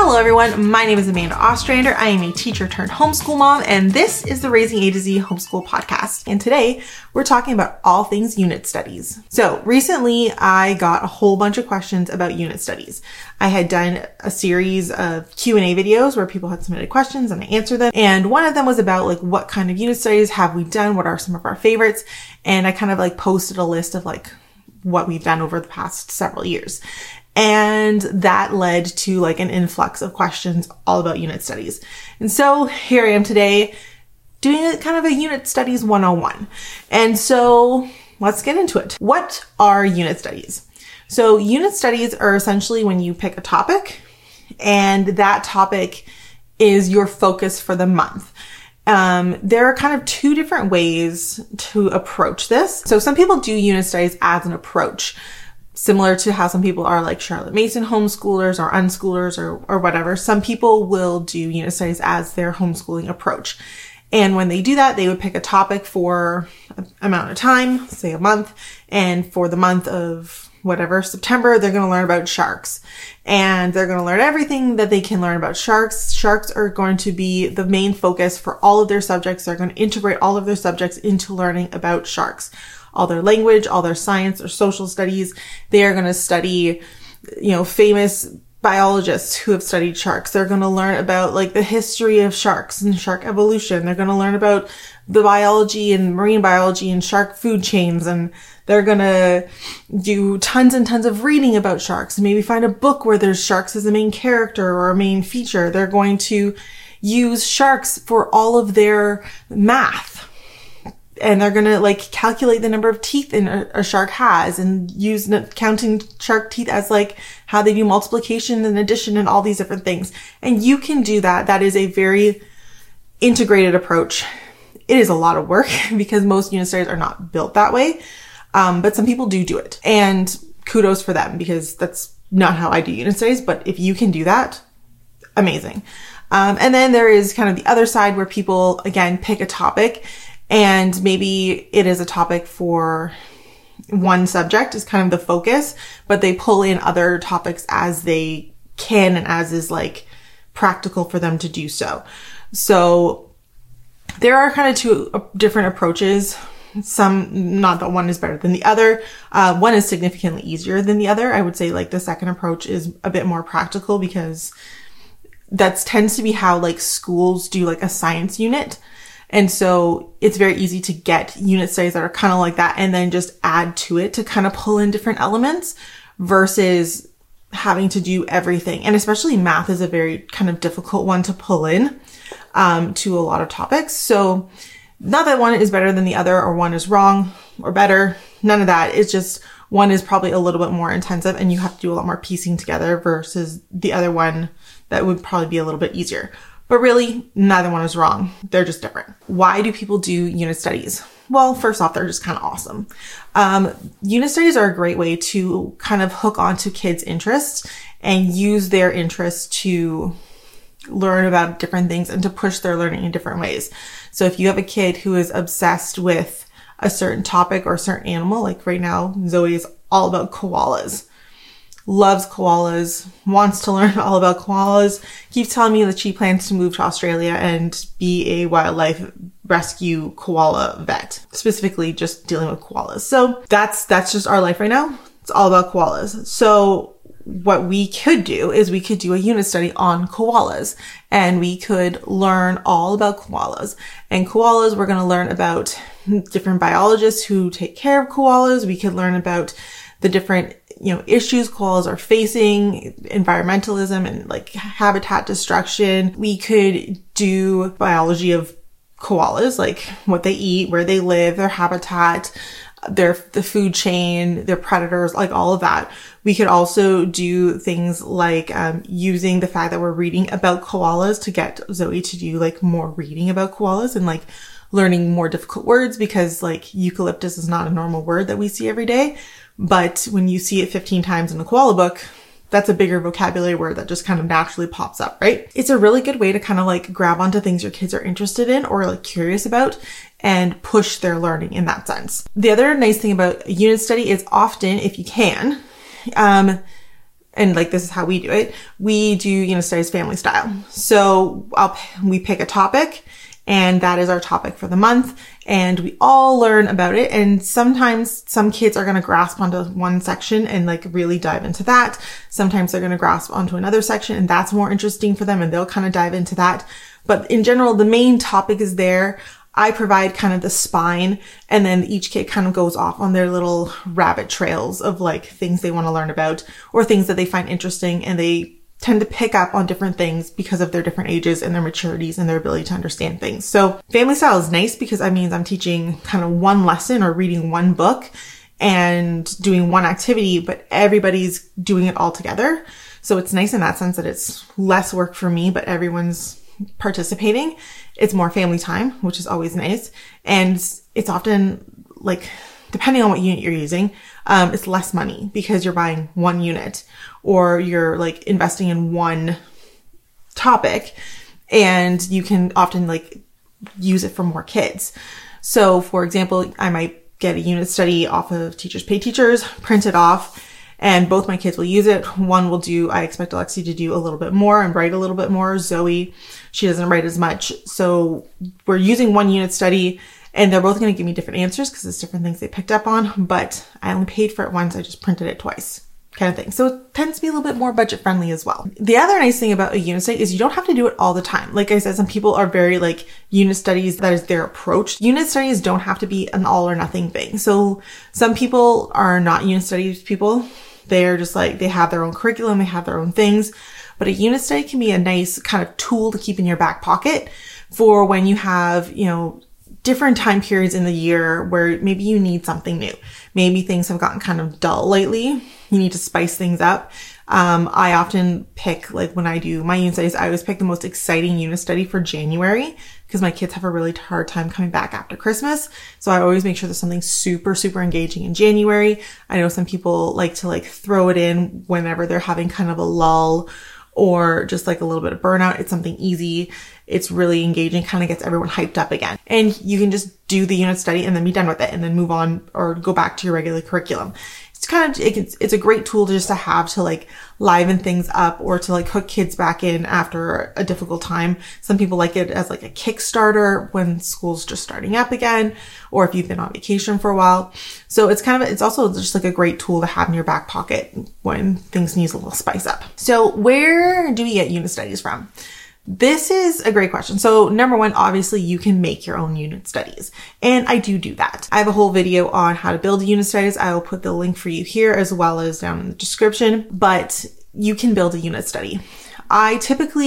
Hello everyone, my name is Amanda Ostrander. I am a teacher turned homeschool mom, and this is the Raising A to Z Homeschool Podcast. And today we're talking about all things unit studies. So recently I got a whole bunch of questions about unit studies. I had done a series of Q&A videos where people had submitted questions and I answered them. And one of them was about like, what kind of unit studies have we done? What are some of our favorites? And I kind of like posted a list of like what we've done over the past several years. And that led to like an influx of questions all about unit studies. And so here I am today doing a kind of a unit studies 101. And so let's get into it. What are unit studies? So unit studies are essentially when you pick a topic and that topic is your focus for the month. There are kind of two different ways to approach this. So some people do unit studies as an approach, similar to how some people are like Charlotte Mason homeschoolers or unschoolers or whatever. Some people will do unit studies as their homeschooling approach. And when they do that, they would pick a topic for an amount of time, say a month. And for the month of whatever, September, they're going to learn about sharks. And they're going to learn everything that they can learn about sharks. Sharks are going to be the main focus for all of their subjects. They're going to integrate all of their subjects into learning about sharks. All their language, all their science or social studies. They are going to study, famous biologists who have studied sharks. They're going to learn about like the history of sharks and shark evolution. They're going to learn about the biology and marine biology and shark food chains. And they're going to do tons and tons of reading about sharks and maybe find a book where there's sharks as a main character or a main feature. They're going to use sharks for all of their math. And they're going to like calculate the number of teeth a shark has and use counting shark teeth as like how they do multiplication and addition and all these different things. And you can do that. That is a very integrated approach. It is a lot of work because most unit studies are not built that way. But some people do it, and kudos for them because that's not how I do unit studies. But if you can do that, amazing. And then there is kind of the other side where people again pick a topic. And maybe it is a topic for one subject is kind of the focus, but they pull in other topics as they can and as is like practical for them to do so. So there are kind of two different approaches. Some, not that one is better than the other. One is significantly easier than the other. I would say like the second approach is a bit more practical because that tends to be how like schools do like a science unit. And so it's very easy to get unit studies that are kind of like that and then just add to it to kind of pull in different elements versus having to do everything. And especially math is a very kind of difficult one to pull in to a lot of topics. So not that one is better than the other or one is wrong or better. None of that. It's just one is probably a little bit more intensive and you have to do a lot more piecing together versus the other one that would probably be a little bit easier. But really, neither one is wrong. They're just different. Why do people do unit studies? Well, first off, they're just kind of awesome. Unit studies are a great way to kind of hook onto kids' interests and use their interests to learn about different things and to push their learning in different ways. So if you have a kid who is obsessed with a certain topic or a certain animal, like right now, Zoe is all about koalas. Loves koalas, wants to learn all about koalas, keeps telling me that she plans to move to Australia and be a wildlife rescue koala vet, specifically just dealing with koalas. So that's just our life right now. It's all about koalas. So what we could do is we could do a unit study on koalas and we could learn all about koalas. And koalas, we're going to learn about different biologists who take care of koalas. We could learn about the different issues koalas are facing, environmentalism and like habitat destruction. We could do biology of koalas, like what they eat, where they live, their habitat, the food chain, their predators, like all of that. We could also do things like using the fact that we're reading about koalas to get Zoe to do like more reading about koalas and like learning more difficult words because like eucalyptus is not a normal word that we see every day. But when you see it 15 times in a koala book, that's a bigger vocabulary word that just kind of naturally pops up, right? It's a really good way to kind of like grab onto things your kids are interested in or like curious about and push their learning in that sense. The other nice thing about a unit study is often, if you can, and like this is how we do it. We do unit studies family style. So we pick a topic, and that is our topic for the month, and we all learn about it. And sometimes some kids are going to grasp onto one section and like really dive into that. Sometimes they're going to grasp onto another section and that's more interesting for them and they'll kind of dive into that. But in general, the main topic is there. I provide kind of the spine, and then each kid kind of goes off on their little rabbit trails of like things they want to learn about or things that they find interesting, and they tend to pick up on different things because of their different ages and their maturities and their ability to understand things. So family style is nice because that means I'm teaching kind of one lesson or reading one book and doing one activity, but everybody's doing it all together. So it's nice in that sense that it's less work for me, but everyone's participating. It's more family time, which is always nice. And it's often like, depending on what unit you're using, it's less money because you're buying one unit or you're like investing in one topic, and you can often like use it for more kids. So for example, I might get a unit study off of Teachers Pay Teachers, print it off, and both my kids will use it. One will do, I expect Alexi to do a little bit more and write a little bit more. Zoe, she doesn't write as much. So we're using one unit study, and they're both going to give me different answers because it's different things they picked up on, but I only paid for it once. I just printed it twice, kind of thing. So it tends to be a little bit more budget friendly as well. The other nice thing about a unit study is you don't have to do it all the time. Like I said, some people are very like unit studies, that is their approach. Unit studies don't have to be an all or nothing thing. So some people are not unit studies people. They're just like, they have their own curriculum, they have their own things. But a unit study can be a nice kind of tool to keep in your back pocket for when you have, you know, different time periods in the year where maybe you need something new. Maybe things have gotten kind of dull lately. You need to spice things up. I often pick, like when I do my unit studies, I always pick the most exciting unit study for January because my kids have a really hard time coming back after Christmas. So I always make sure there's something super, super engaging in January. I know some people like to like throw it in whenever they're having kind of a lull or just like a little bit of burnout. It's something easy. It's really engaging, kind of gets everyone hyped up again. And you can just do the unit study and then be done with it and then move on or go back to your regular curriculum. It's kind of, it's a great tool just to have to like liven things up or to like hook kids back in after a difficult time. Some people like it as like a Kickstarter when school's just starting up again, or if you've been on vacation for a while. So it's kind of, it's also just like a great tool to have in your back pocket when things need a little spice up. So where do we get unit studies from? This is a great question. So number one, obviously you can make your own unit studies, and I do that. I have a whole video on how to build unit studies. I will put the link for you here as well as down in the description, but you can build a unit study. I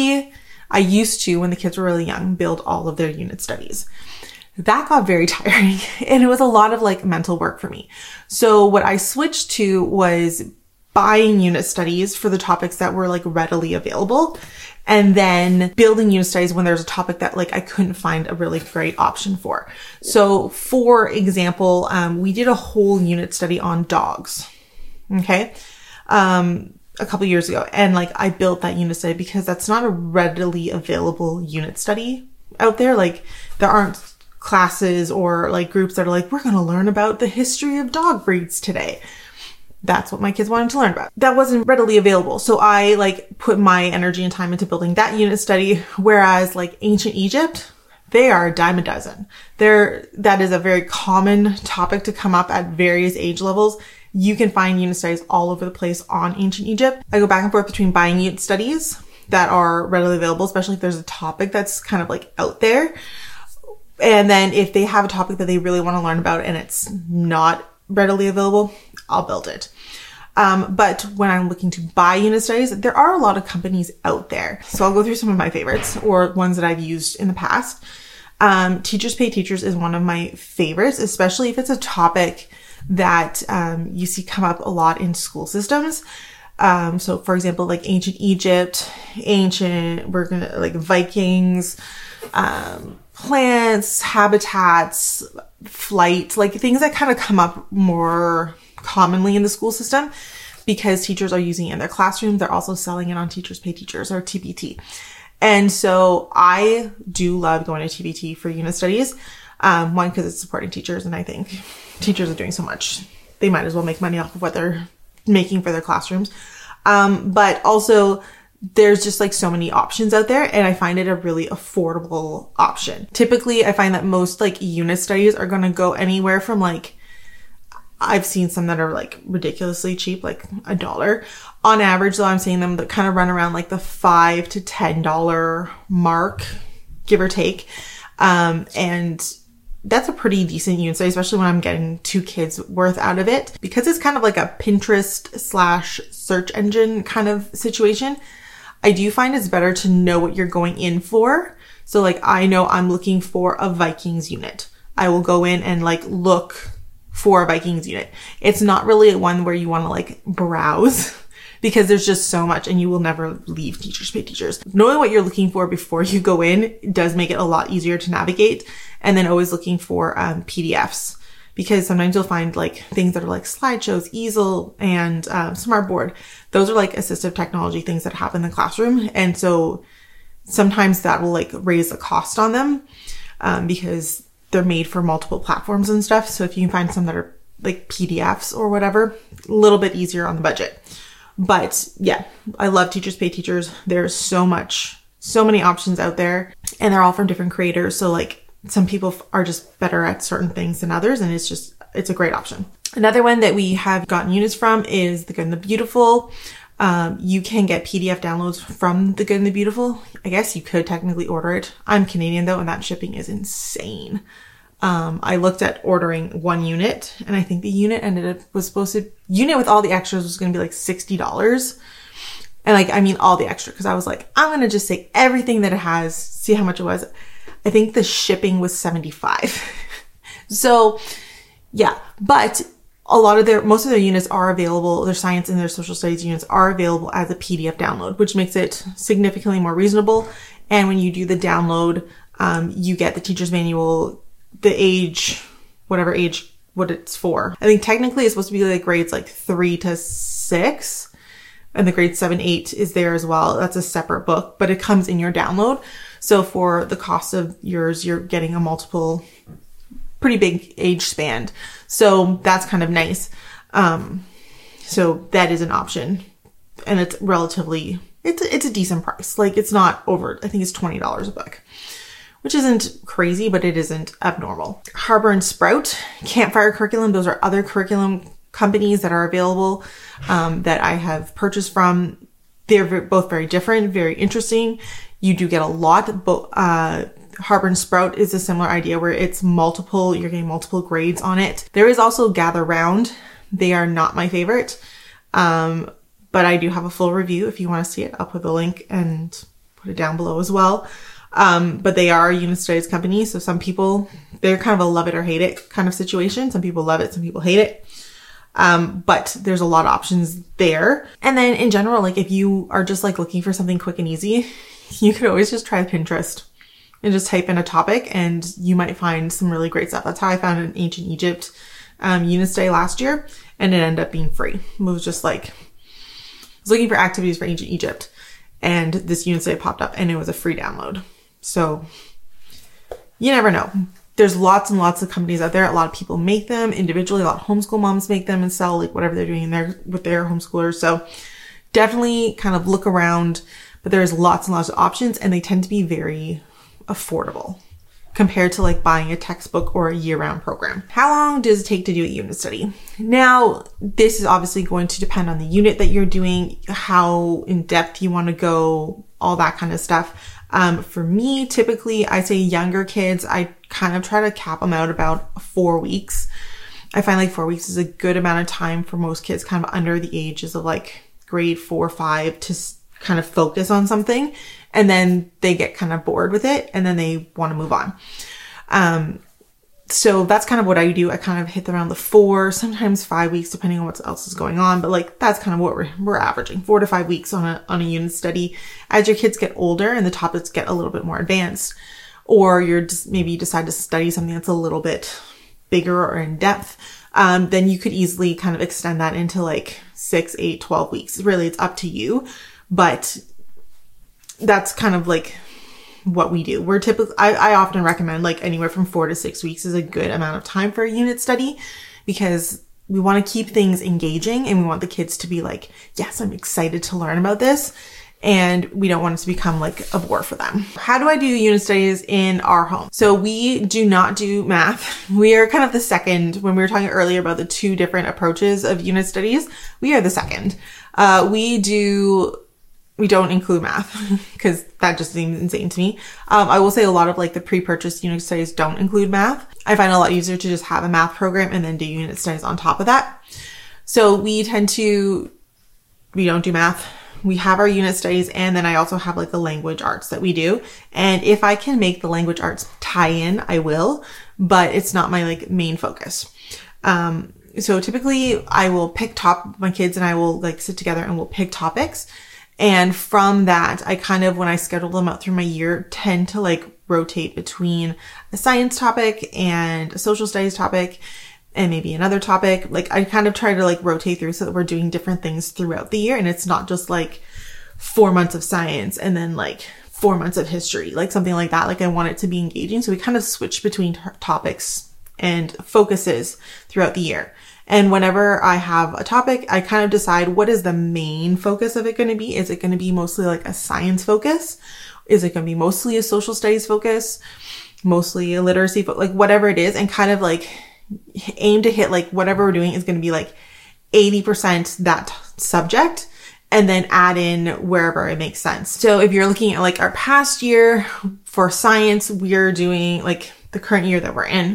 used to, when the kids were really young, build all of their unit studies. That got very tiring and it was a lot of like mental work for me. So what I switched to was buying unit studies for the topics that were like readily available, and then building unit studies when there's a topic that like I couldn't find a really great option for. So for example, we did a whole unit study on dogs. Okay. A couple years ago. And like I built that unit study because that's not a readily available unit study out there. Like there aren't classes or like groups that are like, we're going to learn about the history of dog breeds today. That's what my kids wanted to learn about. That wasn't readily available. So I like put my energy and time into building that unit study. Whereas like ancient Egypt, they are a dime a dozen. That is a very common topic to come up at various age levels. You can find unit studies all over the place on ancient Egypt. I go back and forth between buying unit studies that are readily available, especially if there's a topic that's kind of like out there. And then if they have a topic that they really want to learn about and it's not readily available, I'll build it. But when I'm looking to buy unit studies, there are a lot of companies out there. So I'll go through some of my favorites or ones that I've used in the past. Teachers Pay Teachers is one of my favorites, especially if it's a topic that you see come up a lot in school systems. So for example, like ancient Egypt, like Vikings, plants, habitats, flight, like things that kind of come up more commonly in the school system because teachers are using it in their classroom. They're also selling it on Teachers Pay Teachers or TPT. And so I do love going to TPT for unit studies. One, because it's supporting teachers, and I think teachers are doing so much. They might as well make money off of what they're making for their classrooms. But also there's just like so many options out there, and I find it a really affordable option. Typically, I find that most like unit studies are going to go anywhere from like, I've seen some that are like ridiculously cheap, like $1. On average, though, I'm seeing them that kind of run around like the $5 to $10 mark, give or take. And that's a pretty decent unit study, especially when I'm getting 2 kids worth out of it, because it's kind of like a Pinterest / search engine kind of situation. I do find it's better to know what you're going in for. So like, I know I'm looking for a Vikings unit. I will go in and like look for a Vikings unit. It's not really one where you want to like browse because there's just so much, and you will never leave Teachers Pay Teachers. Knowing what you're looking for before you go in does make it a lot easier to navigate. And then always looking for PDFs, because sometimes you'll find like things that are like slideshows, easel, and smartboard. Those are like assistive technology things that happen in the classroom. And so sometimes that will like raise the cost on them because they're made for multiple platforms and stuff. So if you can find some that are like PDFs or whatever, a little bit easier on the budget. But yeah, I love Teachers Pay Teachers. There's so many options out there, and they're all from different creators. So like some people are just better at certain things than others, and it's a great option. Another one that we have gotten units from is The Good and the Beautiful. You can get PDF downloads from The Good and the Beautiful. I guess you could technically order it. I'm Canadian though, and that shipping is insane. I looked at ordering 1 unit, and I think the unit unit with all the extras was going to be like $60. And like, I mean, all the extra, because I was like, I'm going to just take everything that it has, see how much it was. I think the shipping was $75. So yeah, but most of their units are available. Their science and their social studies units are available as a PDF download, which makes it significantly more reasonable. And when you do the download, you get the teacher's manual, the age, whatever age, what it's for. I think technically it's supposed to be like grades like 3 to 6, and the grade 7, 8 is there as well. That's a separate book, but it comes in your download. So for the cost of yours, you're getting a pretty big age span. So that's kind of nice. So that is an option, and it's it's a decent price. Like, it's not over, I think it's $20 a book, which isn't crazy, but it isn't abnormal. Harbor and Sprout, Campfire Curriculum, those are other curriculum companies that are available that I have purchased from. They're both very different, very interesting. You do get a lot, but Harbor and Sprout is a similar idea where it's you're getting multiple grades on it. There is also Gather Round. They are not my favorite, but I do have a full review if you want to see it. I'll put the link and put it down below as well. But they are a unit studies company. So some people, they're kind of a love it or hate it kind of situation. Some people love it, some people hate it. But there's a lot of options there. And then in general, like if you are just like looking for something quick and easy, you could always just try Pinterest and just type in a topic, and you might find some really great stuff. That's how I found an ancient Egypt unit study last year, and it ended up being free. It was just like, I was looking for activities for ancient Egypt, and this unit study popped up, and it was a free download. So you never know. There's lots and lots of companies out there. A lot of people make them individually. A lot of homeschool moms make them and sell like whatever they're doing with their homeschoolers. So definitely kind of look around, but there's lots and lots of options, and they tend to be very affordable compared to like buying a textbook or a year-round program. How long does it take to do a unit study? Now, this is obviously going to depend on the unit that you're doing, how in depth you want to go, all that kind of stuff. For me, typically, I say younger kids, I kind of try to cap them out about 4 weeks. I find like 4 weeks is a good amount of time for most kids kind of under the ages of like grade 4 or 5 to kind of focus on something. And then they get kind of bored with it, and then they want to move on. So that's kind of what I do. I kind of hit around the 4, sometimes 5 weeks, depending on what else is going on. But like, that's kind of what we're averaging, 4 to 5 weeks on a unit study. As your kids get older and the topics get a little bit more advanced, or maybe you decide to study something that's a little bit bigger or in depth, then you could easily kind of extend that into like 6, 8, 12 weeks. Really, it's up to you. But that's kind of like what we do. I often recommend like anywhere from 4 to 6 weeks is a good amount of time for a unit study, because we want to keep things engaging, and we want the kids to be like, yes, I'm excited to learn about this. And we don't want it to become like a bore for them. How do I do unit studies in our home? So we do not do math. We are kind of the second. When we were talking earlier about the two different approaches of unit studies, we are the second. We don't include math because that just seems insane to me. I will say a lot of like the pre-purchased unit studies don't include math. I find it a lot easier to just have a math program and then do unit studies on top of that. So we don't do math. We have our unit studies, and then I also have like the language arts that we do. And if I can make the language arts tie in, I will, but it's not my like main focus. So typically I will pick my kids and I will like sit together and we'll pick topics. And from that, I kind of, when I schedule them out through my year, tend to like rotate between a science topic and a social studies topic and maybe another topic. Like I kind of try to like rotate through so that we're doing different things throughout the year. And it's not just like 4 months of science and then like 4 months of history, like something like that. Like I want it to be engaging. So we kind of switch between topics and focuses throughout the year. And whenever I have a topic, I kind of decide what is the main focus of it going to be. Is it going to be mostly like a science focus? Is it going to be mostly a social studies focus? Mostly a literacy focus? Like whatever it is, and kind of like aim to hit like whatever we're doing is going to be like 80% that subject, and then add in wherever it makes sense. So if you're looking at like our past year for science, we're doing like the current year that we're in.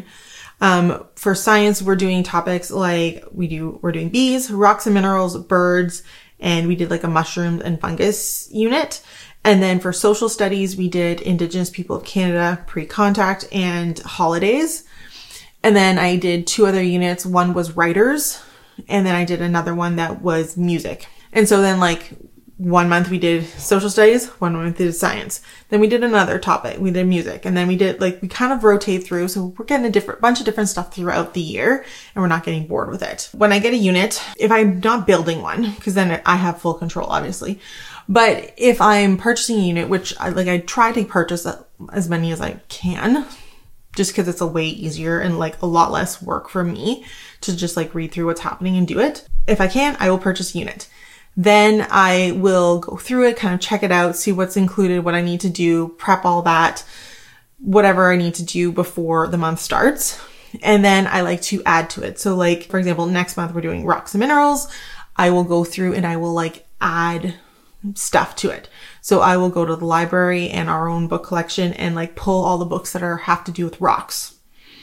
For science, we're doing topics like we're doing bees, rocks and minerals, birds, and we did like a mushrooms and fungus unit. And then for social studies, we did Indigenous people of Canada, pre-contact, and holidays. And then I did 2 other units. One was writers, and then I did another one that was music. And so then like 1 month we did social studies, 1 month we did science. Then we did another topic. We did music. And then we kind of rotate through. So we're getting a bunch of different stuff throughout the year, and we're not getting bored with it. When I get a unit, if I'm not building one, because then I have full control, obviously. But if I'm purchasing a unit, which I try to purchase as many as I can, just because it's a way easier and like a lot less work for me to just like read through what's happening and do it. If I can, I will purchase a unit. Then I will go through it, kind of check it out, see what's included, what I need to do, prep all that, whatever I need to do before the month starts. And then I like to add to it. So like, for example, next month we're doing rocks and minerals. I will go through and I will like add stuff to it. So I will go to the library and our own book collection and like pull all the books that have to do with rocks,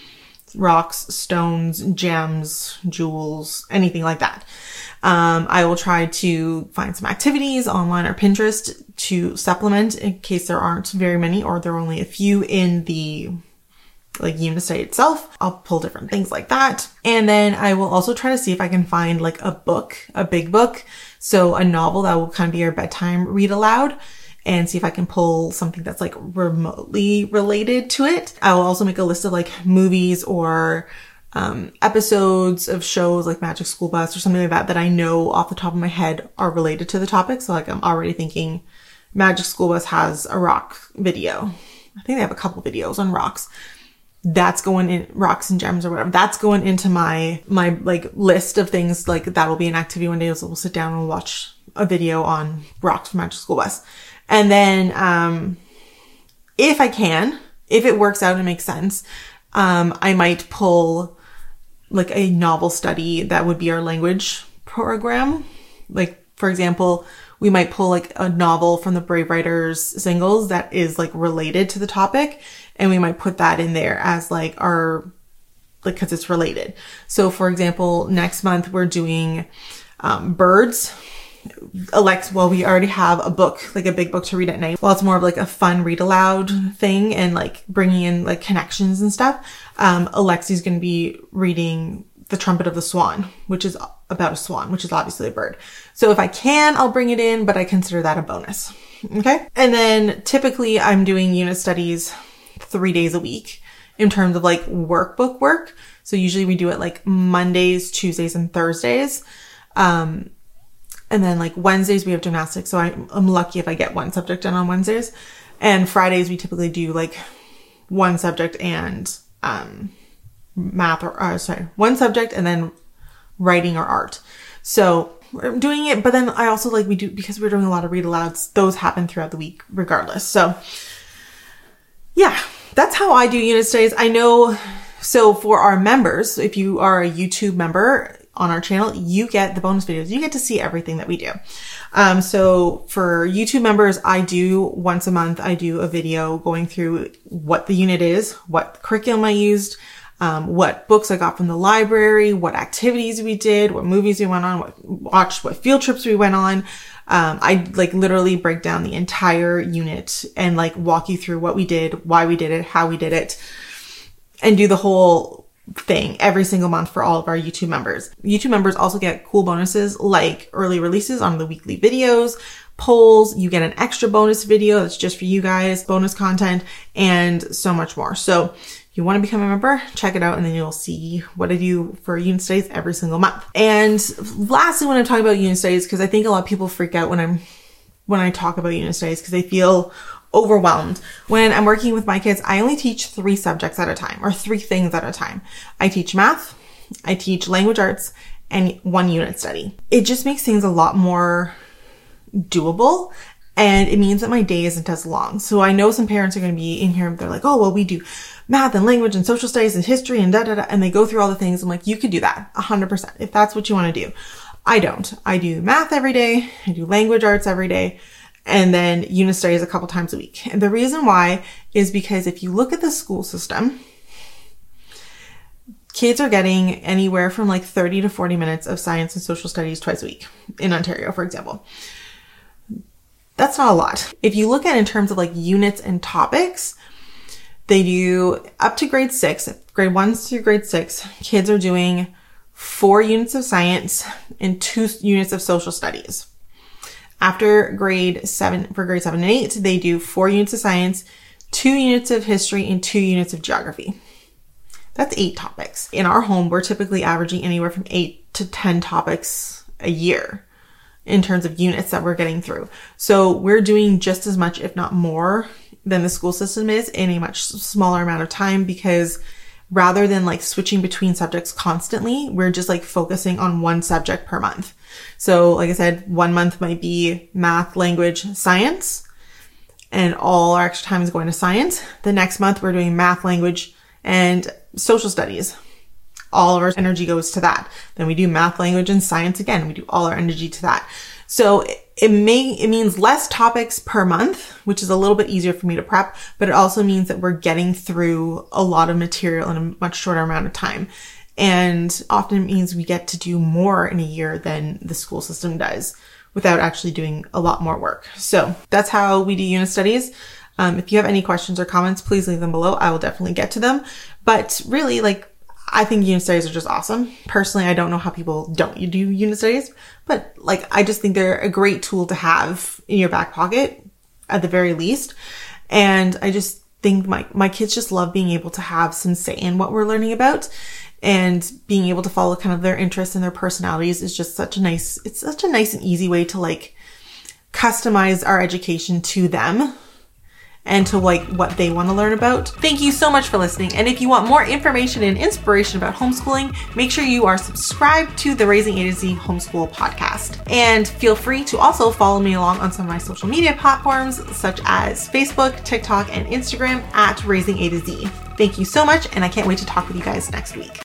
stones, gems, jewels, anything like that. I will try to find some activities online or Pinterest to supplement in case there aren't very many or there are only a few in the like unit study itself. I'll pull different things like that. And then I will also try to see if I can find like a book, a big book. So a novel that will kind of be our bedtime read aloud, and see if I can pull something that's like remotely related to it. I will also make a list of like movies or episodes of shows like Magic School Bus or something like that I know off the top of my head are related to the topic. So like I'm already thinking Magic School Bus has a rock video. I think they have a couple videos on rocks. That's going in, rocks and gems or whatever. That's going into my like list of things. Like that'll be an activity one day. So we'll sit down and watch a video on rocks from Magic School Bus. And then, if it works out and makes sense, I might pull like a novel study that would be our language program. Like, for example, we might pull like a novel from the Brave Writers singles that is like related to the topic. And we might put that in there as like our, like, cause it's related. So for example, next month we're doing, birds. We already have a book, like a big book to read at night. Well, it's more of like a fun read aloud thing and like bringing in like connections and stuff. Alexi's going to be reading The Trumpet of the Swan, which is about a swan, which is obviously a bird. So if I can, I'll bring it in, but I consider that a bonus. Okay. And then typically I'm doing unit studies 3 days a week in terms of like workbook work. So usually we do it like Mondays, Tuesdays, and Thursdays. And then like Wednesdays we have gymnastics. So I'm lucky if I get one subject done on Wednesdays. And Fridays we typically do like one subject and, one subject and then writing or art. So we're doing it, but then I also like because we're doing a lot of read alouds, those happen throughout the week regardless. So yeah, that's how I do unit studies. I know, so for our members, if you are a YouTube member on our channel, you get the bonus videos. You get to see everything that we do. So for YouTube members, I do once a month, I do a video going through what the unit is, what curriculum I used, what books I got from the library, what activities we did, what movies we went on, what field trips we went on. I like literally break down the entire unit and like walk you through what we did, why we did it, how we did it, and do the whole thing every single month for all of our YouTube members. YouTube members also get cool bonuses like early releases on the weekly videos, polls, you get an extra bonus video that's just for you guys, bonus content, and so much more. So if you want to become a member, check it out, and then you'll see what I do for unit studies every single month. And lastly, when I'm talking about unit studies, because I think a lot of people freak out when I talk about unit studies because they feel overwhelmed. When I'm working with my kids, I only teach 3 subjects at a time, or 3 things at a time. I teach math, I teach language arts, and 1 unit study. It just makes things a lot more doable. And it means that my day isn't as long. So I know some parents are going to be in here. They're like, oh, well, we do math and language and social studies and history and da-da-da. And they go through all the things. I'm like, you could do that 100% if that's what you want to do. I don't. I do math every day. I do language arts every day. And then unit studies a couple times a week. And the reason why is because if you look at the school system, kids are getting anywhere from like 30 to 40 minutes of science and social studies twice a week in Ontario, for example. That's not a lot. If you look at in terms of like units and topics, they do up to grade 6, grade 1 through grade 6, kids are doing 4 units of science and 2 units of social studies. After grade 7, for grade 7 and 8, they do 4 units of science, 2 units of history, and 2 units of geography. That's 8 topics. In our home, we're typically averaging anywhere from 8 to 10 topics a year in terms of units that we're getting through. So we're doing just as much, if not more, than the school system is in a much smaller amount of time, because rather than like switching between subjects constantly, we're just like focusing on 1 subject per month. So like I said, 1 month might be math, language, science, and all our extra time is going to science. The next month we're doing math, language, and social studies. All of our energy goes to that. Then we do math, language, and science again. We do all our energy to that. So it means less topics per month, which is a little bit easier for me to prep, but it also means that we're getting through a lot of material in a much shorter amount of time. And often it means we get to do more in a year than the school system does without actually doing a lot more work. So that's how we do unit studies. If you have any questions or comments, please leave them below. I will definitely get to them. But really, like, I think unit studies are just awesome. Personally, I don't know how people don't do unit studies, but like, I just think they're a great tool to have in your back pocket at the very least. And I just think my kids just love being able to have some say in what we're learning about, and being able to follow kind of their interests and their personalities is just such a nice and easy way to like customize our education to them and to like what they want to learn about. Thank you so much for listening. And if you want more information and inspiration about homeschooling, make sure you are subscribed to the Raising A to Z Homeschool podcast. And feel free to also follow me along on some of my social media platforms, such as Facebook, TikTok, and Instagram at Raising A to Z. Thank you so much, and I can't wait to talk with you guys next week.